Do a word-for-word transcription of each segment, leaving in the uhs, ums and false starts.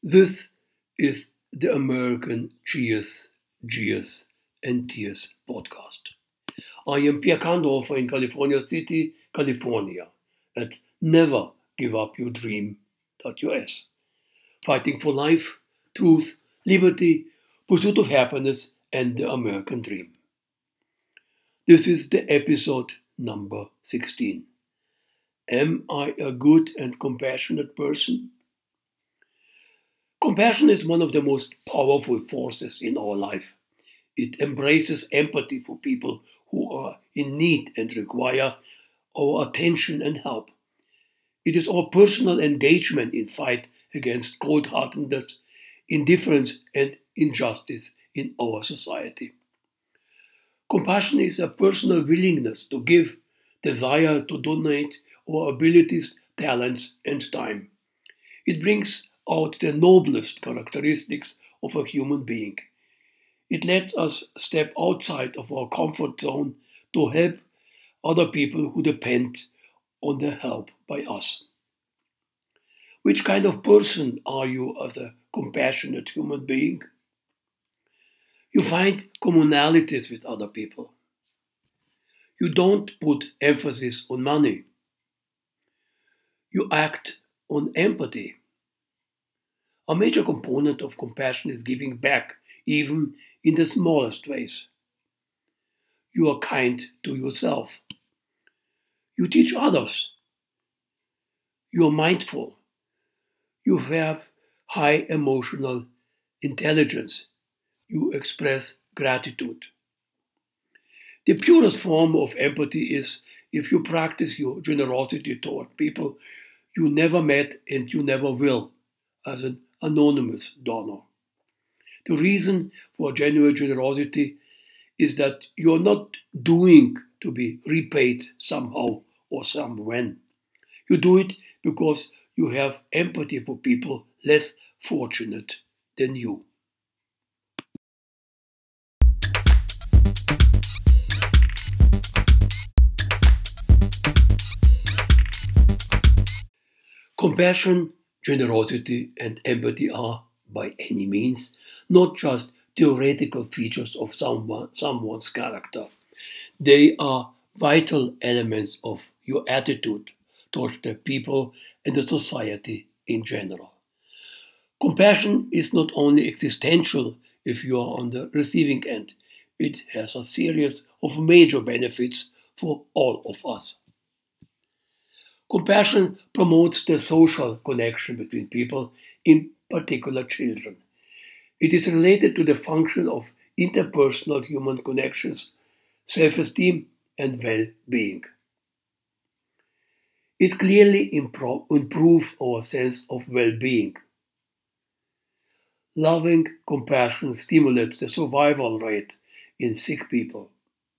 This is the American Cheers, Gears, and Tears podcast. I am Pierre Kandorfer in California City, California, at never give up your dream.us. Fighting for life, truth, liberty, pursuit of happiness, and the American dream. This is the episode number sixteen. Am I a good and compassionate person? Compassion is one of the most powerful forces in our life. It embraces empathy for people who are in need and require our attention and help. It is our personal engagement in fight against cold-heartedness, indifference, and injustice in our society. Compassion is a personal willingness to give, desire to donate our abilities, talents, and time. It brings out the noblest characteristics of a human being. It lets us step outside of our comfort zone to help other people who depend on their help by us. Which kind of person are you as a compassionate human being? You find commonalities with other people. You don't put emphasis on money. You act on empathy. A major component of compassion is giving back, even in the smallest ways. You are kind to yourself. You teach others. You are mindful. You have high emotional intelligence. You express gratitude. The purest form of empathy is if you practice your generosity toward people you never met and you never will, as an anonymous donor. The reason for genuine generosity is that you are not doing to be repaid somehow or somewhen. You do it because you have empathy for people less fortunate than you. Compassion, generosity, and empathy are, by any means, not just theoretical features of someone, someone's character. They are vital elements of your attitude towards the people and the society in general. Compassion is not only existential if you are on the receiving end, it has a series of major benefits for all of us. Compassion promotes the social connection between people, in particular children. It is related to the function of interpersonal human connections, self-esteem, and well-being. It clearly impro- improves our sense of well-being. Loving compassion stimulates the survival rate in sick people.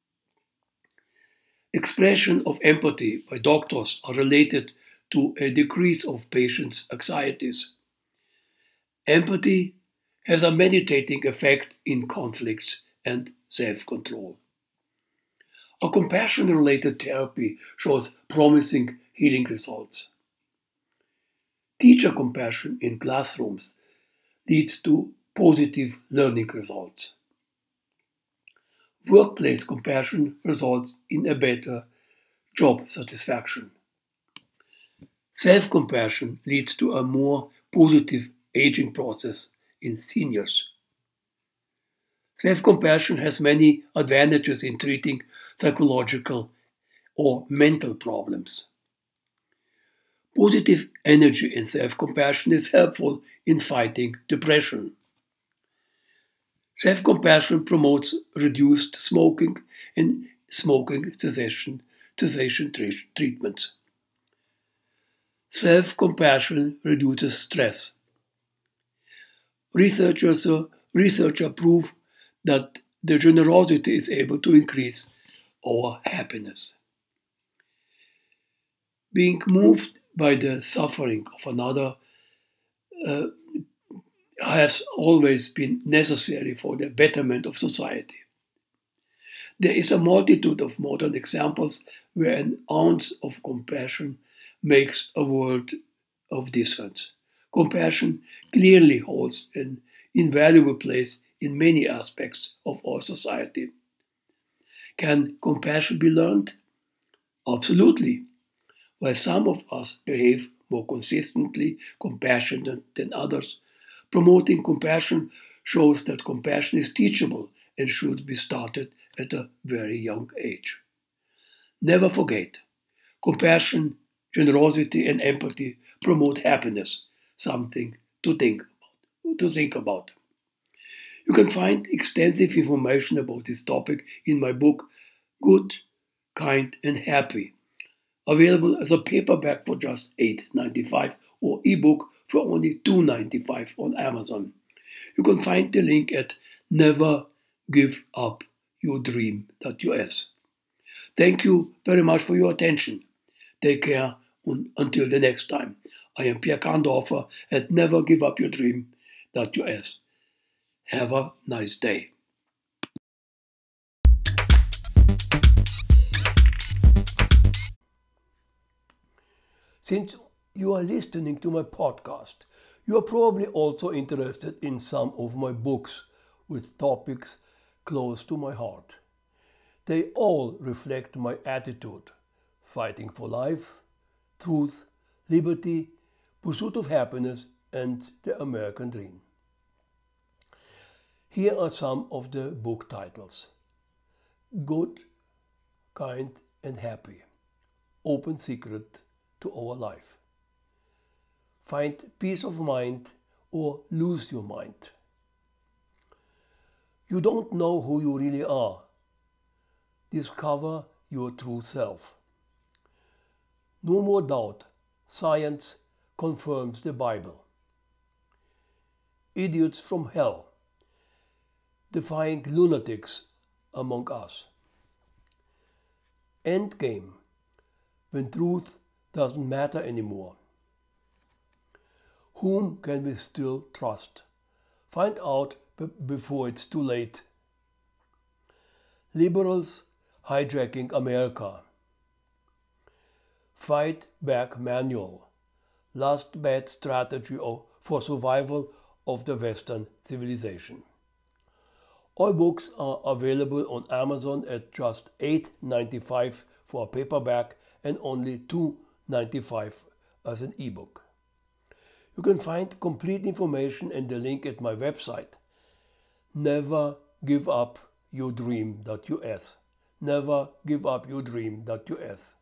Expression of empathy by doctors are related to a decrease of patients' anxieties. Empathy has a meditating effect in conflicts and self-control. A compassion-related therapy shows promising healing results. Teacher compassion in classrooms leads to positive learning results. Workplace compassion results in a better job satisfaction. Self-compassion leads to a more positive aging process in seniors. Self-compassion has many advantages in treating psychological or mental problems. Positive energy in self-compassion is helpful in fighting depression. Self-compassion promotes reduced smoking and smoking cessation, cessation treatments. Self-compassion reduces stress. Researchers, researchers prove that the generosity is able to increase our happiness. Being moved by the suffering of another uh, has always been necessary for the betterment of society. There is a multitude of modern examples where an ounce of compassion makes a world of difference. Compassion clearly holds an invaluable place in many aspects of our society. Can compassion be learned? Absolutely. While some of us behave more consistently compassionate than others, promoting compassion shows that compassion is teachable and should be started at a very young age. Never forget, compassion, generosity, and empathy promote happiness, something to think about. To think about. You can find extensive information about this topic in my book, Good, Kind, and Happy, available as a paperback for just eight dollars and ninety-five cents or ebook for only two dollars and ninety-five cents on Amazon. You can find the link at never give up your dream.us. Thank you very much for your attention. Take care and until the next time. I am Pierre Kandorfer at never give up your dream.us. Have a nice day. Since you are listening to my podcast, you are probably also interested in some of my books with topics close to my heart. They all reflect my attitude, fighting for life, truth, liberty, pursuit of happiness, and the American dream. Here are some of the book titles. Good, Kind, and Happy. Open Secret to Our Life. Find Peace of Mind or Lose Your Mind. You don't know who you really are. Discover your true self. No More Doubt. Science confirms the Bible. Idiots from Hell. Defying lunatics among us. Endgame. When truth doesn't matter anymore. Whom can we still trust? Find out b- before it's too late. Liberals hijacking America. Fight Back Manual. Last bad strategy for survival of the Western civilization. All books are available on Amazon at just eight dollars and ninety-five cents for a paperback and only two dollars and ninety-five cents as an ebook. You can find complete information and the link at my website, never give up your dream.us. never give up your dream.us.